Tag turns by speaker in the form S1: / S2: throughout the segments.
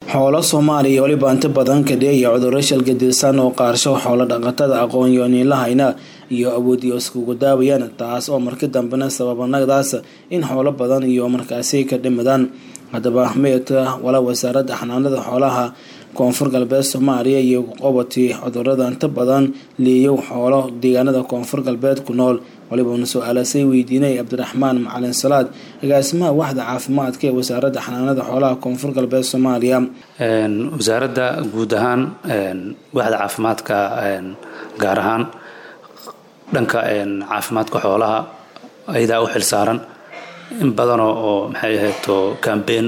S1: xoolo Soomaaliya waliba inta badan ka dhigaya cudurro shalgadisan oo qaarsho xoolo dhaqatada aqoon-yahaniin lahayna iyo awood iskugu daawayaan taas oo markii dambena sababanadaas in xoolo badan iyo markaasi ka dhimadaan hadaba meeta wala wasaaradda xanaanada xoolaha koonfur galbeed Soomaaliya iyo qobati cudurrada inta badan leeyo xoolo deegaanada koonfur galbeed ku nool waliba su'aalaasay weydiinay Cabdiraxmaan Macalin Salaad agaasimaha waaxda caafimaadka ee wasaaradda xanaanada xoolaha koonfur galbeed Soomaaliya
S2: wasaaradda guud ahaan waaxda caafimaadka gaar ahaan dhanka caafimaadka xoolaha ayada u xilsaaran in badan oo maxay ahayto campaign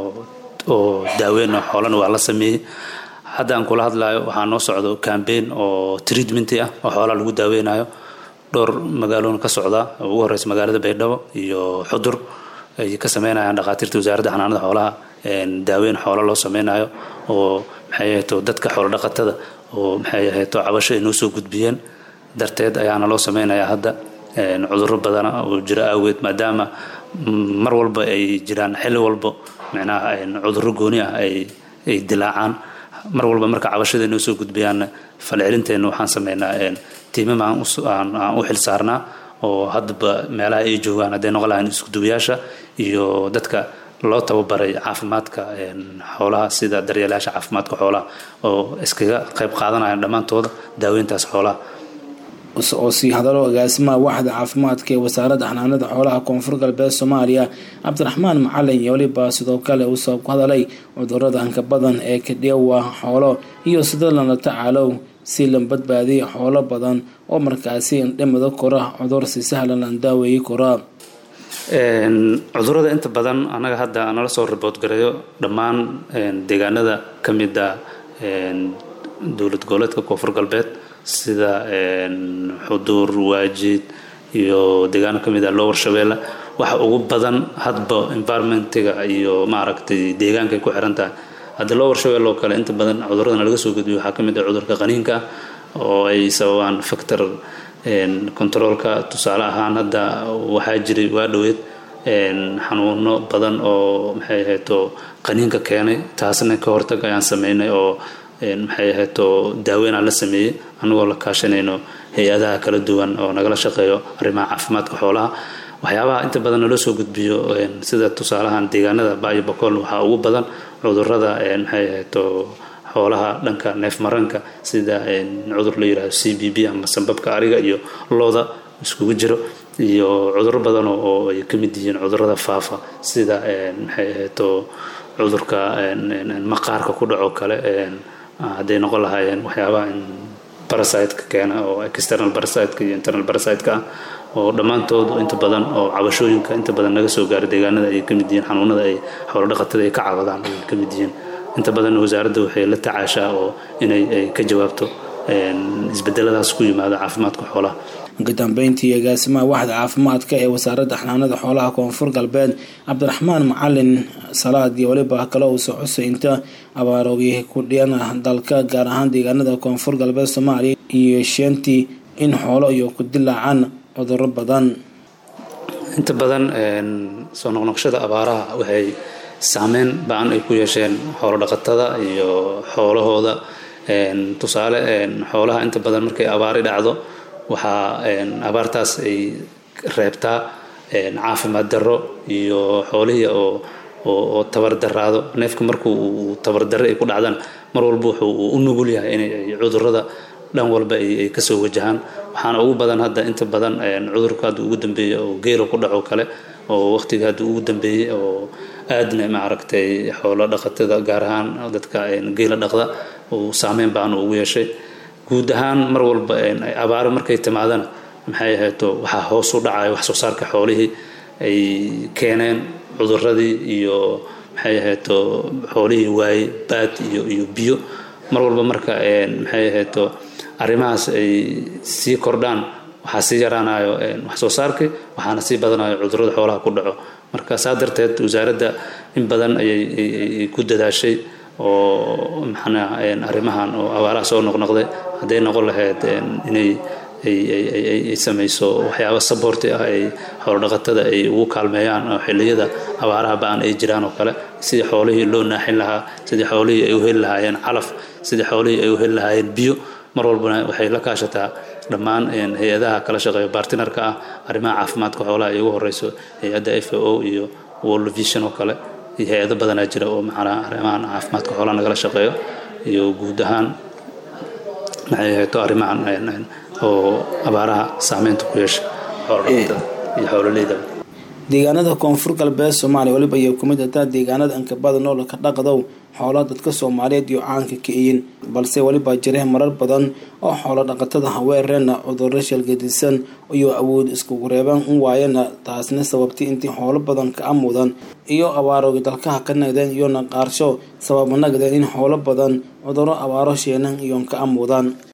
S2: oo daaweyn xoolana waa la sameeyay hadda aan kula hadlayo waxaa noo socdo campaign oo treatment ah oo xoolaha lagu daaweynayo dhowr magaaloon ka socda ugu horeysa magaalada Baydhabo iyo Xudur ay ka sameynayaan dhaqaatiirta wasaaradda xanaanada xoolaha daaweyn xoolo loo sameynayo oo maxay ahayto dadka xoolo dhaqatada oo maxay ahayto cabasho inoo soo gudbiyeen darteed ayaana loo sameynayaa hadda cudurro badan oo jira awgeed maadaama mar walba ay jiraan xilli walba macnaha cudurro gooni ah ay dilaacaan mar walba marka cabashada inoo soo gudbiyaan falcelinteena waxaan sameynaa tiimam aan u xilsaarnaa oo hadba meelaha ay joogaan hadday noqon lahayn isku duwayaasha iyo dadka loo tababaray caafimaadka xoolaha sida daryeelayaasha caafimaadka xoolaha oo iskaga qayb qaadanayaan dhammaantooda daaweyntaas xoolaha
S1: oo si hadalo agaasimaha waaxda caafimaadka ee wasaaradda xanaanada xoolaha koonfur galbeed Soomaaliya Cabdiraxmaan Macalin iyo waliba sidoo kale uu soo hadalay cudurrada anka badan ee ka dheewa xoolo iyo sida la tacaalo si la badbaadiyo xoolo badan oo markaasi dhimada kora cudur si sahlan la daaweeyo kora
S2: cudurrada inta badan anaga hadda nala soo report gareeyo dhammaan deegaanada kamid ah dowlad goboleedka koonfur galbeed sida Xudur Waajid iyo deegaano kamid ah Lower Shabeelle waxa ugu badan hadba environmentiga iyo maaragtay deegaanka ay ku xiran tahay hadda Lower Shabeelle oo kale inta badan cudurrada laga soo gudbiyo waxa kamid ah cudurka qaniinka oo ay sababaan factor controlka tusaale ahaan hadda waxaa jiray waa dhaweed xanuuno badan oo maxay ahayto qaniinka keenay taasna ka hortag ayaan sameynay oo maxay ahayto daaweyn la sameeyay anagoo la kaashanayno hay'adaha kala duwan oo nagala shaqeeyo arrimaha caafimaadka xoolaha waxyaabaha inta badan loo soo gudbiyo sida tusaalahan deegaanada Baayo Boqol waxa ugu badan cudurrada maxay ahayto xoolaha dhanka neef maranka sida cudur la yiraahdo CBB ama sanbabka ariga iyo looda iskugu jiro iyo cudurro badan oo ay kamid yihiin cudurrada faafa sida maxay ahayto cudurka maqaarka ku dhaco kale hadday noqon lahaayeen waxyaabaha parasite-ka keena oo external parasite-ka iyo internal parasite-ka oo dhammaantood inta badan oo cabashooyinka inta badan naga soo gaaray deegaanada ay kamid yihiin xanuunada ay xoolo dhaqatada ay ka caawdaan ay kamid yihiin inta badan wasaaradda waxay la tacaashaa oo inay ka jawaabto isbedeladaas ku yimaada caafimaadka xoolaha
S1: ugu dambeyntii agaasimaha waaxda caafimaadka ee wasaaradda xanaanada xoolaha koonfur galbeed Cabdiraxmaan Macalin Salaad iyo waliba kale uu soo xusay inta abaarooyay ku dhiyana dalka gaar ahaan deegaanada koonfur galbeed Soomaaliya iyo shantii in xoolo iyo ku dilaacaan cudurro badan
S2: inta badan soo noqnoqshada abaaraha waxay saameyn baan ay ku yeesheen xoolo dhaqatada iyo xoolahooda tusaale xoolaha inta badan markay abaari dhacdo waxa abaartaas ay reebtaa caafimaad darro iyo xoolihii oo tabar daraado neefka markuu tabar darro ay ku dhacdaan mar walba wuxuu u nugul yahay inay cudurrada dhan walba ay ka soo wajahaan waxaana ugu badan hadda inta badan cudurka hadda ugu dambeeyay oo geelo ku dhaco kale oo waqtiga hadda ugu dambeeyay oo aadna maaragtay xoolo dhaqatada gaar ahaan dadka geela dhaqda oo saameyn baan ugu yeeshay guud ahaan mar walba abaaro markay timaadana maxay ahayto waxa hoos u dhacay wax soo saarka xoolihii ay keeneen cudurradii iyo maxay ahayto xoolihii waay baad iyo biyo mar walba marka maxay ahayto arrimahaas ay sii kordhaan waxa sii yaraanayo wax soo saarkii waxaana sii badanayo cudurrada xoolaha ku dhaco marka saa darteed wasaaradda in badan ayay ku dadaashay oo maxana arrimahan oo abaaraha soo noqnoqday hadday noqon lahayd inay ay samayso waxyaabo saboorti ah ay xoolo dhaqatada ay ugu kaalmeeyaan oo xilliyada abaaraha ba'an ay jiraan oo kale sidii xoolihii loo naaxin lahaa sidii xoolihii ay u heli lahaayeen calaf sidii xoolihii ay u heli lahaayeen biyo mar walbana waxay la kaashataa dhammaan hay-adaha kala shaqeeya bartinarka ah arrimaha caafimaadka xoolaha ay ugu horeyso hay-adda FAO iyo World Vision oo kale iyo hay-ado badanaa jira oo macnaha arrimahan caafimaadka xoolaha nagala shaqeeyo iyo guud ahaan maxay hayto arrimahan oo abaaraha saameynta ku yeesha xoolo-dhaqatada iyo xoolo-leyda
S1: deegaanada koonfur galbeed Soomaaliya waliba ay ku mid tahay deegaanada inka badan oo la ka dhaqdo xoolo dadka Soomaaliyeed iyo caanka ka yihiin balse waliba jireen marar badan oo xoolo dhaqatada haweerena cudurro shalgadisan iyo awood isku reeban waayana taasna sababtay intii xoolo badan ka amudan iyo abaaro dalka ka nagdeen iyo qaarsho sabab nagdeen in xoolo badan cudurro abaaro sheenan iyo ka amudan